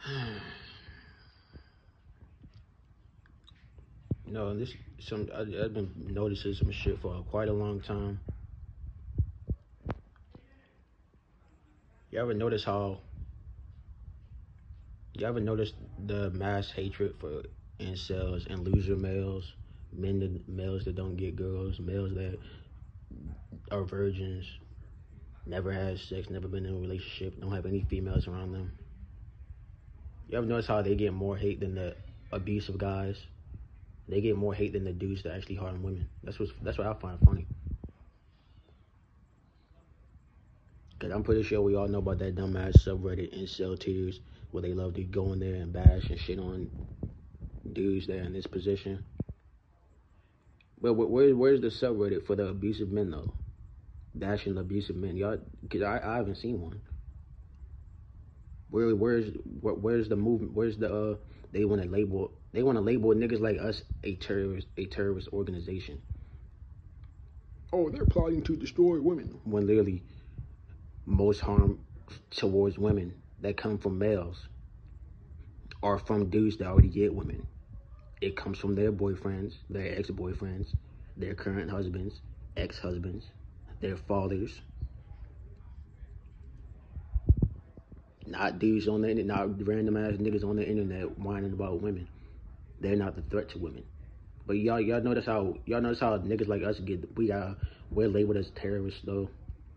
No, I've been noticing some shit for quite a long time. You ever notice how? You ever notice the mass hatred for incels and loser males, males that don't get girls, males that are virgins, never had sex, never been in a relationship, don't have any females around them? You ever notice how they get more hate than the abusive guys? They get more hate than the dudes that actually harm women. That's what I find funny. Cause I'm pretty sure we all know about that dumbass subreddit incel tears where they love to go in there and bash and shit on dudes that are in this position. But where's the subreddit for the abusive men though? Bashing abusive men, y'all? Cause I haven't seen one. Where's the movement? Where's the they want to label niggas like us a terrorist organization. Oh, they're plotting to destroy women. When literally most harm towards women that come from males are from dudes that already get women. It comes from their boyfriends, their ex-boyfriends, their current husbands, ex-husbands, their fathers. Not dudes on the internet, not random ass niggas on the internet whining about women. They're not the threat to women. But y'all notice how niggas like us we're labeled as terrorists though.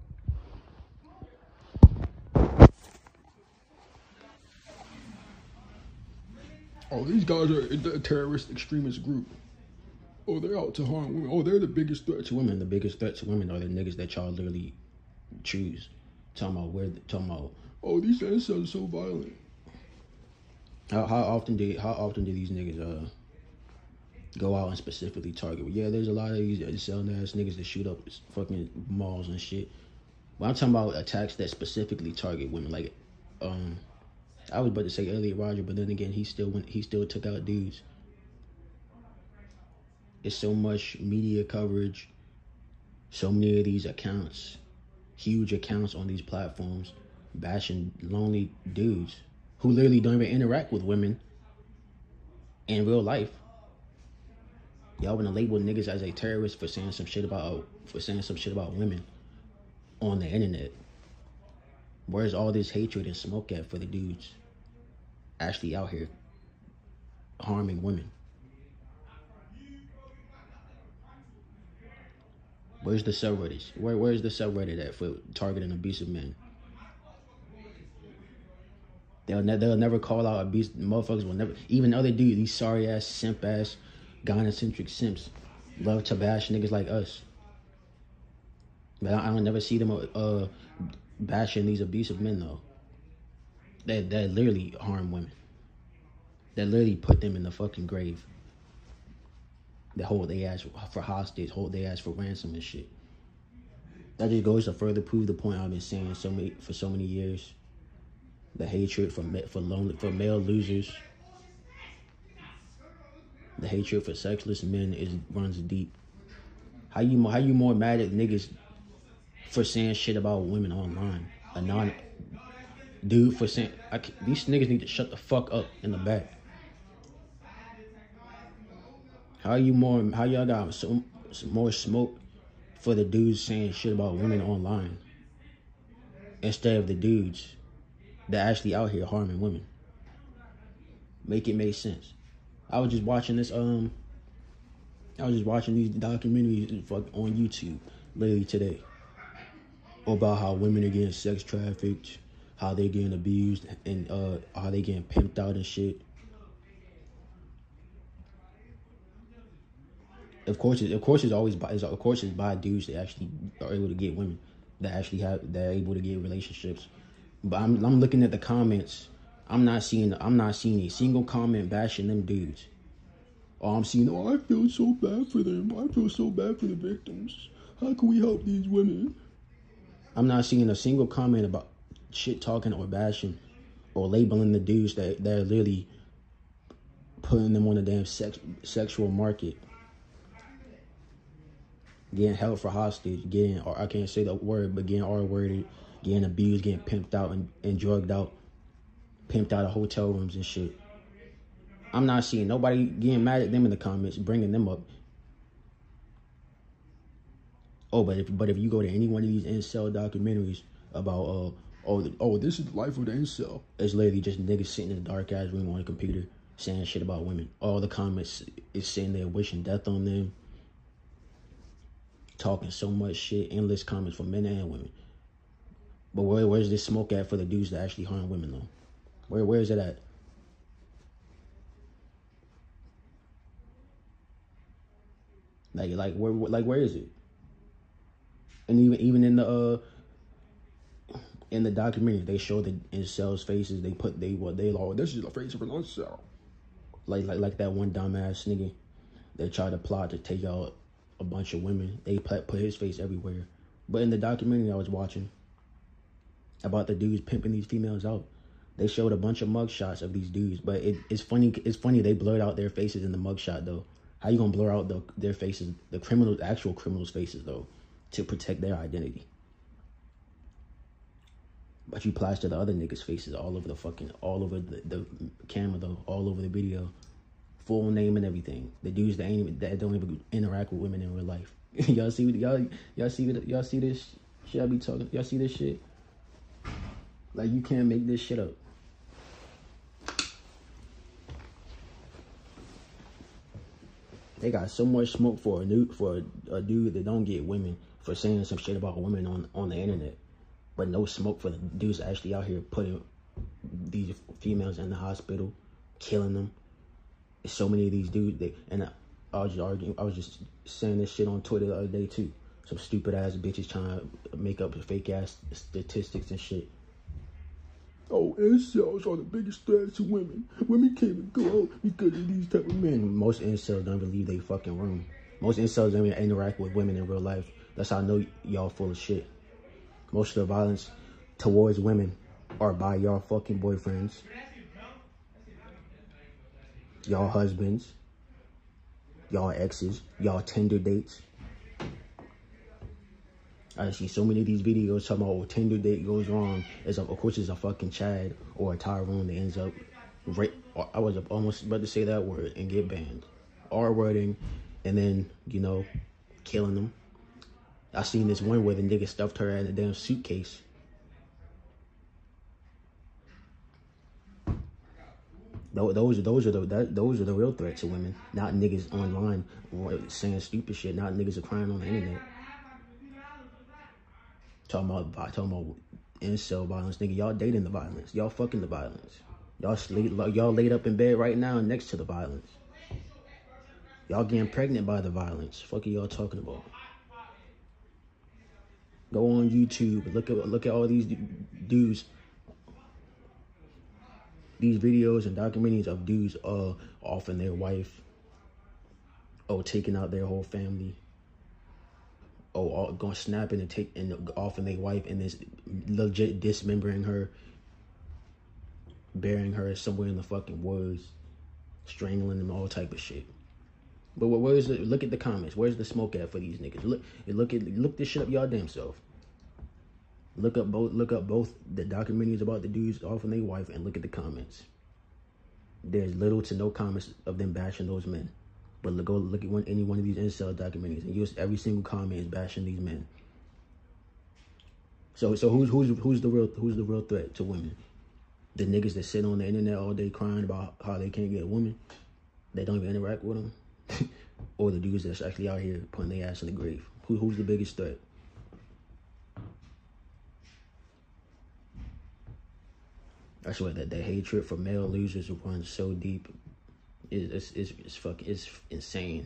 Oh, these guys are a terrorist extremist group. Oh, they're out to harm women. Oh, they're the biggest threat to women. The biggest threat to women are the niggas that y'all literally choose. Talking about. Oh, these incels are so violent. How often do these niggas go out and specifically target? Yeah, there's a lot of these selling ass niggas that shoot up fucking malls and shit. But I'm talking about attacks that specifically target women. Like, I was about to say Elliot Rodger, but then again, he still took out dudes. It's so much media coverage, so many of these accounts, huge accounts on these platforms, bashing lonely dudes who literally don't even interact with women in real life. Y'all wanna label niggas as a terrorist for saying some shit about women on the internet. Where's all this hatred and smoke at for the dudes actually out here harming women? Where's the subreddits? Where's the subreddit at for targeting abusive men? They'll never call out abuse. Motherfuckers will never. Even other dudes, these sorry ass, simp ass, gynocentric simps, love to bash niggas like us. But I don't never see them bashing these abusive men though. That literally harm women. That literally put them in the fucking grave. That hold they ass for hostage, hold they ass for ransom and shit. That just goes to further prove the point I've been saying for so many years. The hatred for male losers. The hatred for sexless men runs deep. How you more mad at niggas for saying shit about women online? Dude for saying these niggas need to shut the fuck up in the back. How y'all got so more smoke for the dudes saying shit about women online instead of the dudes that actually out here harming women? Make it make sense. I was just watching these documentaries on YouTube literally today about how women are getting sex trafficked, how they're getting abused, and how they getting pimped out and shit. Of course, it's by dudes that actually are able to get women, that are able to get relationships. But I'm looking at the comments. I'm not seeing a single comment bashing them dudes. All I'm seeing, I feel so bad for them. I feel so bad for the victims. How can we help these women? I'm not seeing a single comment about shit talking or bashing or labeling the dudes that are literally putting them on the damn sexual market. Getting held for hostage, or I can't say the word, but getting R-worded, getting abused, getting pimped out and drugged out. pimped out of hotel rooms and shit. I'm not seeing nobody getting mad at them in the comments, bringing them up. Oh, but if you go to any one of these incel documentaries about this is the life of the incel, it's literally just niggas sitting in a dark ass room on a computer saying shit about women. All the comments is sitting there wishing death on them, talking so much shit, endless comments from men and women. But where's this smoke at for the dudes that actually harm women though? Where is it at? Where is it? And even in the documentary, they show the incels' faces. They this is the face of an incel. Like that one dumbass nigga that tried to plot to take out a bunch of women. They put his face everywhere. But in the documentary I was watching about the dudes pimping these females out, they showed a bunch of mugshots of these dudes. But it's funny. It's funny they blurred out their faces in the mugshot though. How you gonna blur out their faces, the actual criminals' faces though, to protect their identity? But you plaster the other niggas' faces all over the camera though, all over the video, full name and everything. The dudes that don't even interact with women in real life. y'all see this shit I be talking? Y'all see this shit? Like, you can't make this shit up. They got so much smoke for a dude that don't get women for saying some shit about women on the internet, but no smoke for the dudes actually out here putting these females in the hospital, killing them. There's so many of these dudes. I was just saying this shit on Twitter the other day too. Some stupid ass bitches trying to make up fake ass statistics and shit. Oh, incels are the biggest threat to women. Women can't even go out because of these type of men. Most incels don't even leave their fucking room. Most incels don't even interact with women in real life. That's how I know y'all full of shit. Most of the violence towards women are by y'all fucking boyfriends, y'all husbands, y'all exes, y'all Tinder dates. I see so many of these videos talking about, Tinder date goes wrong. Of course, it's a fucking Chad or a Tyrone that ends up I was almost about to say that word and get banned. R-wording, and then, killing them. I seen this one where the nigga stuffed her in a damn suitcase. Those are the real threats to women, not niggas online saying stupid shit, not niggas are crying on the internet. Talking about incel violence, nigga. Y'all dating the violence. Y'all fucking the violence. Y'all laid up in bed right now next to the violence. Y'all getting pregnant by the violence. Fuck are y'all talking about? Go on YouTube. Look at all these dudes. These videos and documentaries of dudes offing their wife, taking out their whole family, going snapping and offing their wife, and this legit dismembering her, burying her somewhere in the fucking woods, strangling them, all type of shit. But where's it? Look at the comments. Where's the smoke at for these niggas? Look this shit up y'all damn self. Look up both the documentaries about the dudes offing their wife and look at the comments. There's little to no comments of them bashing those men. But go look at any one of these incel documentaries, and every single comment is bashing these men. So who's the real threat to women? The niggas that sit on the internet all day crying about how they can't get a woman, they don't even interact with them, or the dudes that's actually out here putting their ass in the grave? Who's the biggest threat? I swear that the hatred for male losers runs so deep. It's insane.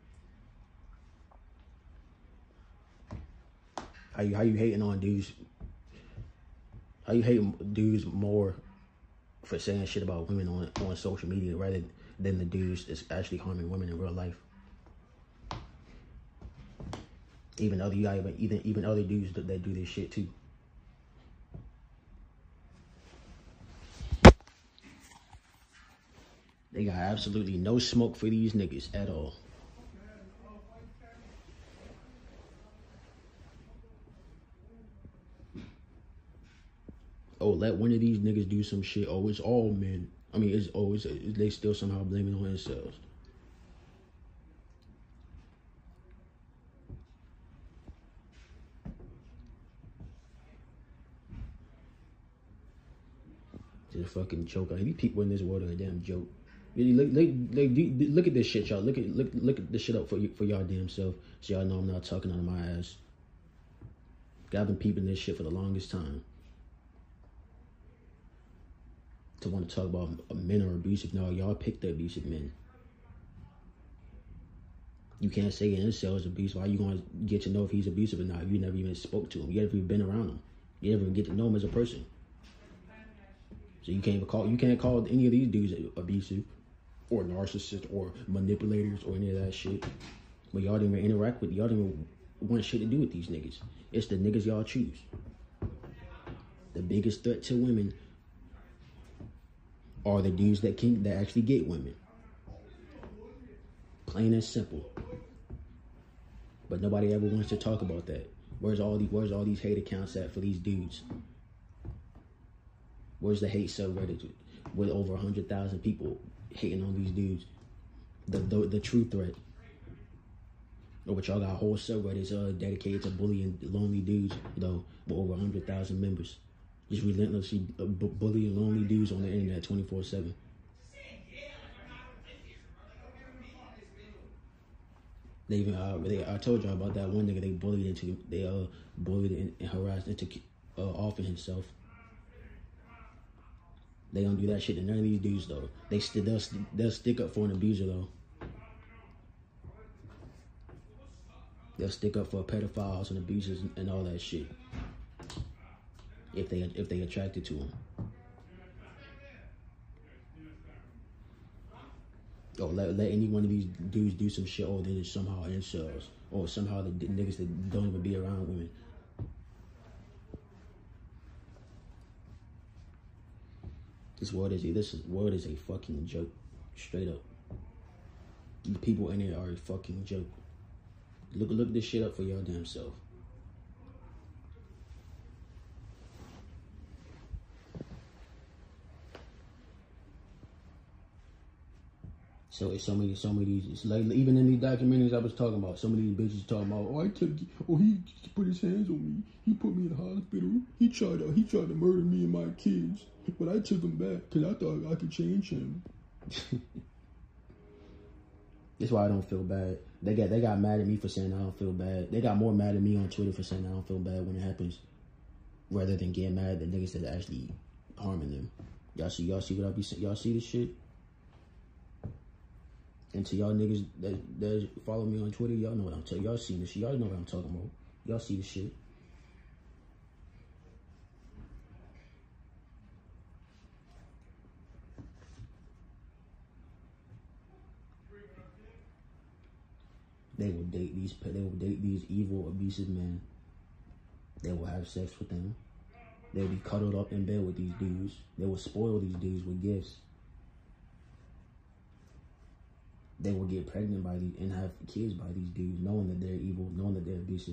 How you hating on dudes? How you hating dudes more for saying shit about women on social media rather than the dudes that's actually harming women in real life? Even other dudes that do this shit too. They got absolutely no smoke for these niggas at all. Oh, let one of these niggas do some shit. Oh, it's all men. I mean, it's always they still somehow blame it on themselves. Just a fucking joke. These people in this world are a damn joke. Look at this shit, y'all. Look at this shit up for y'all damn self, so y'all know I'm not talking out of my ass. I've been peeping this shit for the longest time. To want to talk about men are abusive. No, y'all pick the abusive men. You can't say an incel is abusive. How you gonna get to know if he's abusive or not? You never even spoke to him. You never even been around him. You never even get to know him as a person. So you can't call any of these dudes abusive or narcissists or manipulators or any of that shit. But y'all didn't even interact with, y'all didn't even want shit to do with these niggas. It's the niggas y'all choose. The biggest threat to women are the dudes that actually get women. Plain and simple. But nobody ever wants to talk about that. Where's all these hate accounts at for these dudes? Where's the hate subreddit with over 100,000 people hating on these dudes? The true threat. Or what y'all got whole subreddits dedicated to bullying lonely dudes, though, with over 100,000 members. Just relentlessly bullying lonely dudes on the internet 24/7. They even I told y'all about that one nigga they bullied and harassed into offing himself. They don't do that shit to none of these dudes though. They'll stick up for an abuser though. They'll stick up for pedophiles and abusers and all that shit. If they attracted to them. Or let any one of these dudes do some shit, or they're somehow incels, or somehow the niggas that don't even be around women. This world is a fucking joke, straight up. The people in it are a fucking joke. Look this shit up for your damn self. So it's so many it's like even in these documentaries I was talking about, some of these bitches talking about, he put his hands on me, he put me in the hospital, he tried to murder me and my kids, but I took him back because I thought I could change him. That's why I don't feel bad. They got mad at me for saying I don't feel bad. They got more mad at me on Twitter for saying I don't feel bad when it happens, rather than getting mad at the niggas that are actually harming them. Y'all see what I be saying? Y'all see this shit? And to y'all niggas that follow me on Twitter, y'all know what I'm talking. Y'all see this shit. Y'all know what I'm talking about. Y'all see this shit. They will date these evil, abusive men. They will have sex with them. They'll be cuddled up in bed with these dudes. They will spoil these dudes with gifts. They will get pregnant by these and have kids by these dudes, knowing that they're evil, knowing that they're abusive.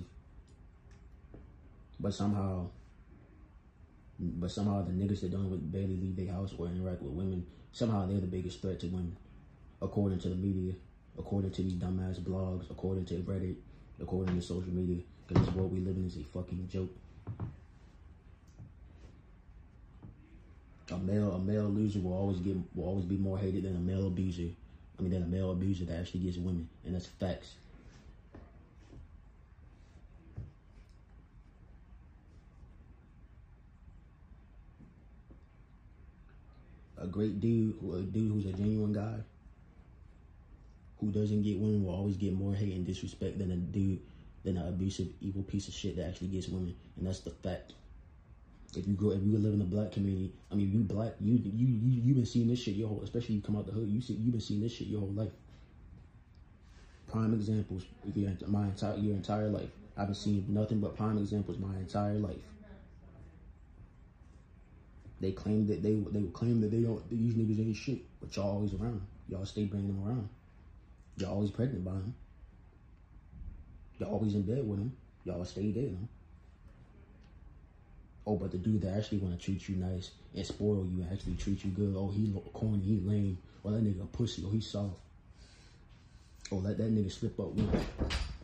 But somehow the niggas that don't barely leave their house or interact with women, somehow they're the biggest threat to women, according to the media, according to these dumbass blogs, according to Reddit, according to social media. Because this world we live in is a fucking joke. A male loser will always be more hated than a male abuser. Than a male abuser that actually gets women, and that's facts. A dude who's a genuine guy, who doesn't get women, will always get more hate and disrespect than an abusive, evil piece of shit that actually gets women, and that's the fact. If you live in the black community, you black, you've been seeing this shit your whole, especially you come out the hood, you've been seeing this shit your whole life. Prime examples, your entire life. I've been seeing nothing but prime examples my entire life. They claim that they claim that these niggas ain't shit, but y'all always around. Y'all stay bringing them around. Y'all always pregnant by them. Y'all always in bed with them. Y'all stay dating them. Oh, but the dude that actually want to treat you nice and spoil you and actually treat you good, oh, he corny, he lame. Or that nigga a pussy, or he soft. Oh, let that nigga slip up once.